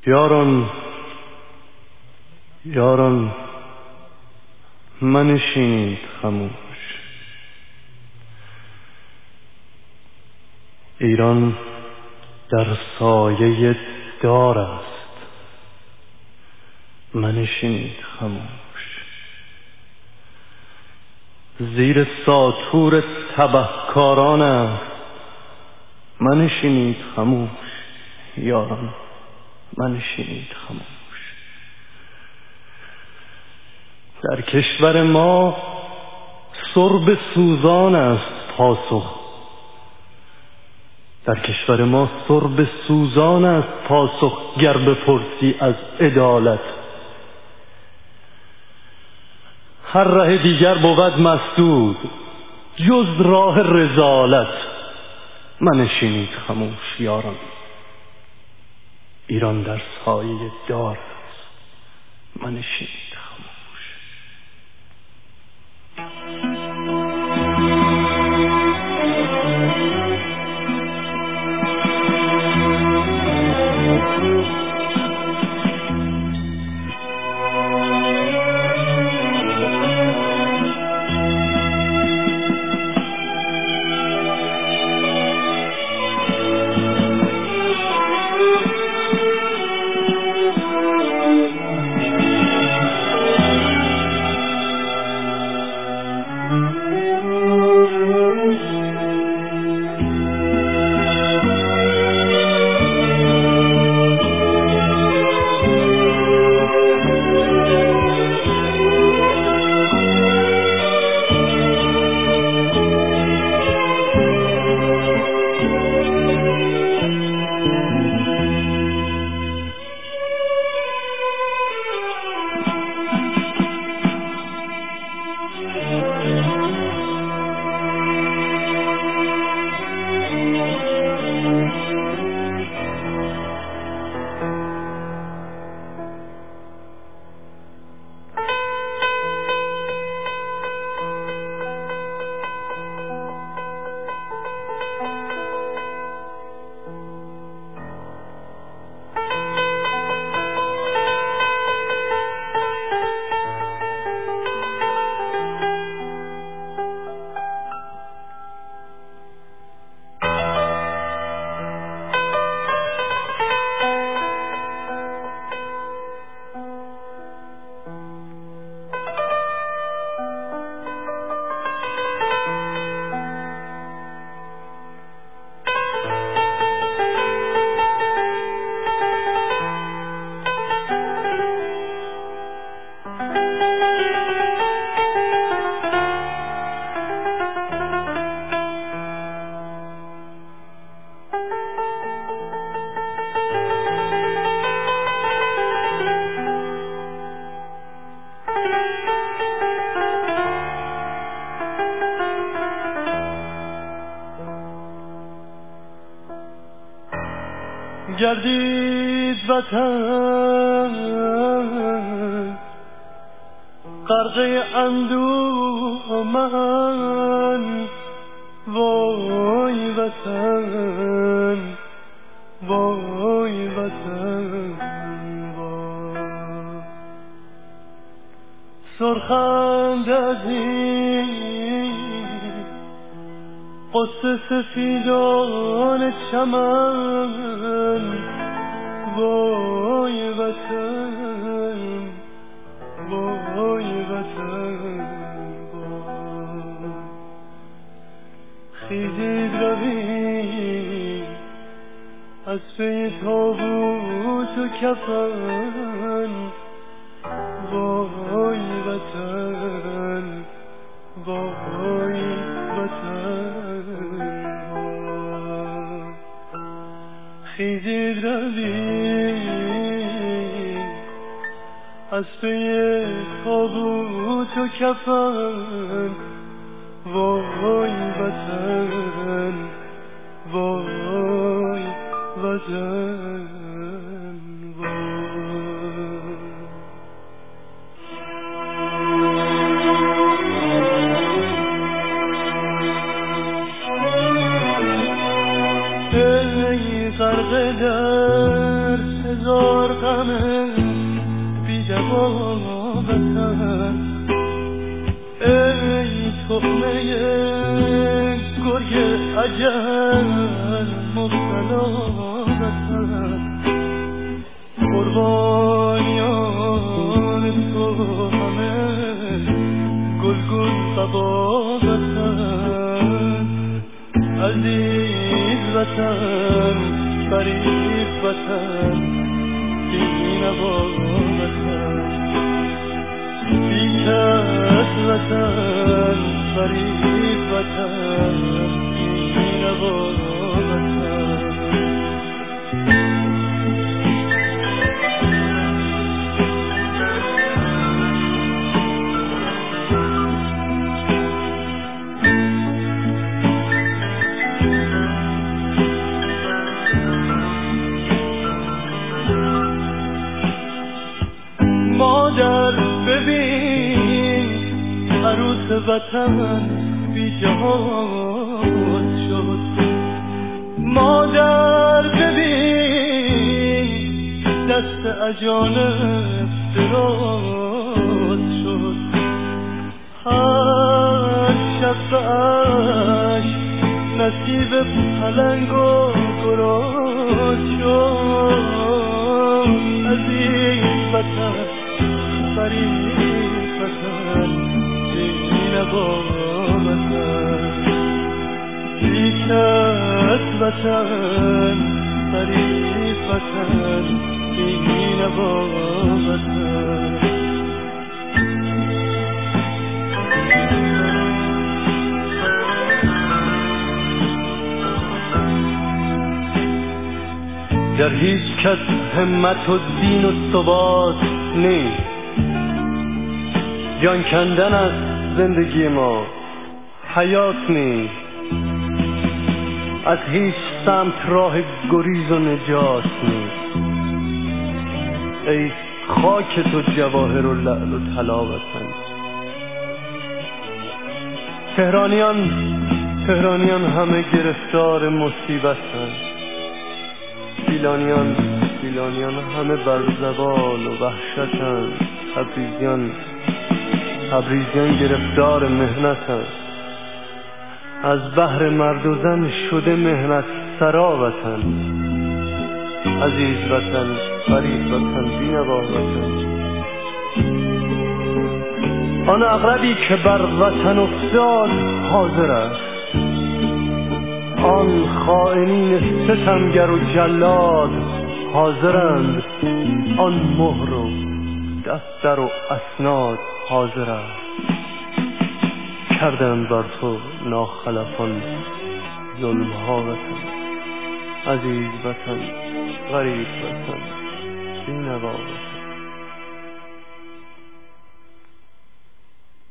یاران منشینید خموش. ایران در سایه دار است، منشینید خموش. زیر ساطور تبهکاران است، منشینید خموش. یاران منشینید خموش. در کشور ما سرب سوزان است پاسخ. در کشور ما سرب سوزان است پاسخ گر بپرسی از عدالت. هر ره دیگر بود مسدود جز راه رذالت. منشینید خموش یاران. ایران در سایه دار است، منشینید خموش. گردید وطن غرقه اندوه من، وای وطن وای وطن وای. سرخند از این قصه سفیدان چمن، وای وطن وای وطن وای. خیزید رویم از پی تابوت و کفن، وای وطن وای وطن وای. خیزید رویم از پی تابوت و کفن، وای وطن وای وطن ای غرق در هزار وطن ای طعمه گرگ اجل مبتلا وطن قربانیان تو همه گلگون قبا وطن عزیز وطن غریب وطن بینوا وطن بیکس وطن غریب وطن بینوا وطن مادر ببین عروس وطن بی جهاز شد مادر ببین دست اجانب دراز شد هر شب عشق نصیب پلنگ و گراز شد عزیز وطن غریب وطن بینوا وطن بیکس وطن غریب وطن بینوا وطن در هیچ کس همت و دین و ثبات نیست جان کندن از زندگی ما حیات نیست از هیچ سمت راه گریز و نجات نیست ای خاک تو جواهر و لعل و طلا وطن تهرانیان همه گرفتار مصیبتند گیلانیان همه بر زوال و وحشتند تبریزیان گرفتار مهنتند از بحر مرد و زن شده مهنت سرا وطن عزیز وطن غریب وطن بینوا وطن آن عقربی که بر وطن افتاد حاضر است آن خائنین ستمگر و جلاد حاضرند آن مهر و دفتر و اسناد حاضر است کردند بر تو ناخلفان ظلمها وطن عزیز وطن غریب وطن بینوا وطن